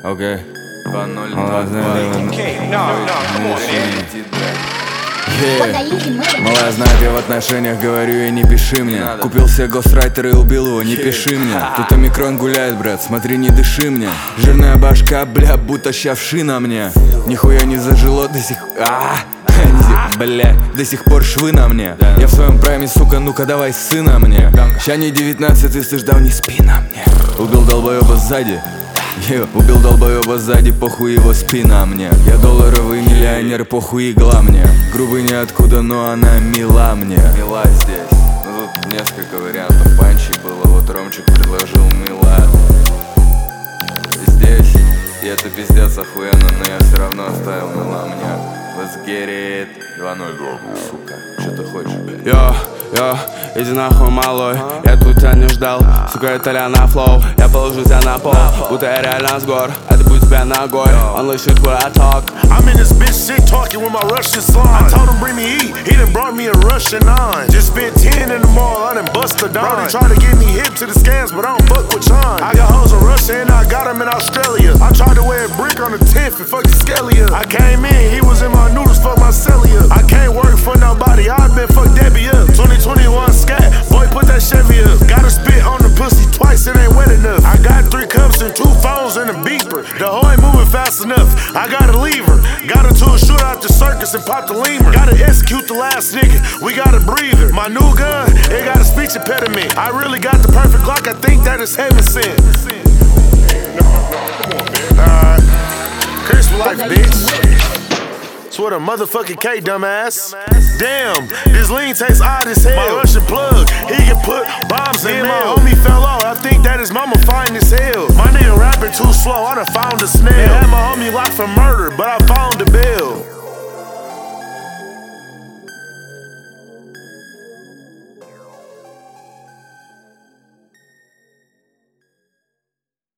Окей. 2-0, Малая знает, я в отношениях говорю, и не пиши мне. Купил себе гострайтер и убил его, не пиши мне. Тут омикрон гуляет, брат, смотри, не дыши мне. Жирная башка, бля, будто щавши на мне. Нихуя не зажило до сих... Бля, до сих пор швы на мне. Я в своем прайме, сука, ну-ка давай сына мне. Ща не 19, если ждал, не спи на мне. Убил долбоеба сзади. Убил долбоеба сзади, похуй его спина мне. Я долларовый миллионер, похуй игла мне. Грубый ниоткуда, но она мила мне. Мила здесь. Ну тут несколько вариантов панчей было. Вот Ромчик предложил мила здесь. И это пиздец охуенно, но я все равно оставил мила мне. Let's get it. 2-0, сука. Что ты хочешь, блядь? Йо, иди нахуй, малой. Я тут тебя не ждал, сука, итальяна флоу. Я положу тебя на пол, будто я реально с гор. А ты будь тебя ногой, он listen what I talk. I'm in this bitch shit talking with my Russian slime. I told him bring me heat, he done brought me a Russian 9. Just spent 10 in the mall, I done bust a dime. Try to get me hip to the scams, but I don't fuck with Chime. I got hoes in Russia and I got them in Australia. I tried to wear a brick on the 10th and fucking Scalia. I came in, he was in my noodles, fuck my cellular. I can't work for nobody, I've been fuck Debbie up. 2021 scat, boy put that Chevy up. Gotta spit on the pussy twice, it ain't wet enough. I got 3 cups and 2 phones and a beeper. The hoe ain't moving fast enough, I gotta leave her. Got her to a shootout the circus and pop the lemur. Gotta execute the last nigga, we gotta breathe her. My new gun, it got a speech impediment. I really got the perfect Glock, I think that is heaven sent. Alright, curse for life, bitch. Swear to motherfucking K, dumbass. Damn, this lean tastes odd as hell. My Russian plug, he can put bombs in me. My homie fell off, I think that his mama fine as hell. My nigga rapping too slow, I done found a snail. They had my homie locked for murder, but I found the bill.